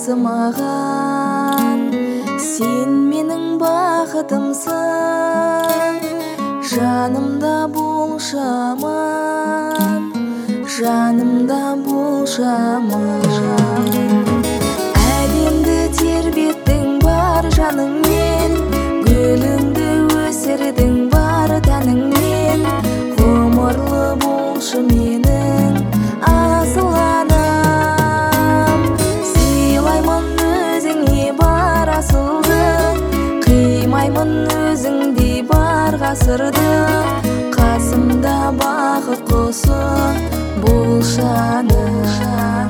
маған, сен менің бақытымсың. Жанымда болшы аман, жанымда болшы аман. Әлемді тербеттің бар жаныңмен, гүліңді өсірдің бар тәніңмен. Ғұмырлы болшы менің асыл анам. Сыйлаймын өзіңе бар асылды, қимаймын өзіңдей бар ғасырды. Қасымда бақыт құсы болшы анам.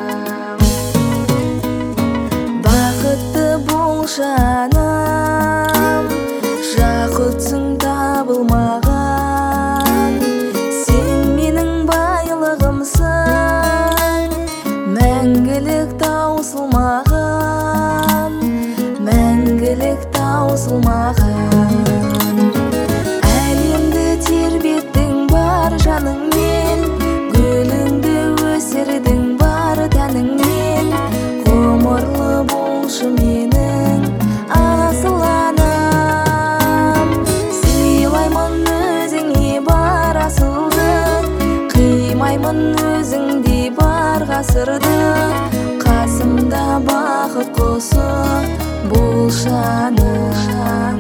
Бақытты болшы анам, жақұтсың табылмаған. Сен менің байлығымсың, мәңгілік таусылмаған, мәңгілік таусылмаған. Әлемді тербеттің бар жаныңмен, гүліңді өсірдің бар тәніңмен. Ғұмырлы болшы менің асыл анам. Сыйлаймын өзіңе бар асылды, қимаймын өзіңдей бар ғасырды. Қасымда бақыт құсы болшы анам.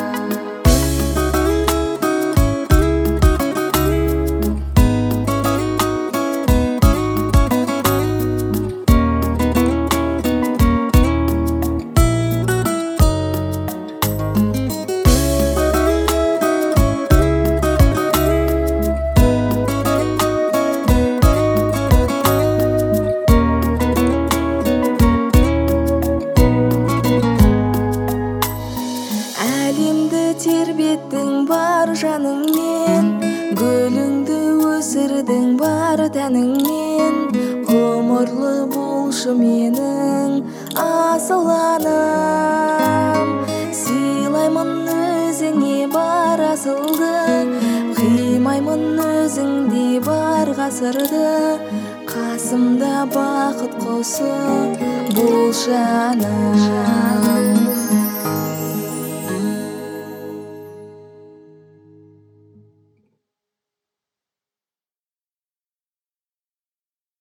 Әлемді тербеттің бар жаныңмен, гүліңді өсірдің бар тәніңмен. Ғұмырлы болшы менің асыл анам. Сыйлаймын өзіңе бар асылды, қимаймын өзіңдей бар ғасырды. Қасымда бақыт құсы болшы анам.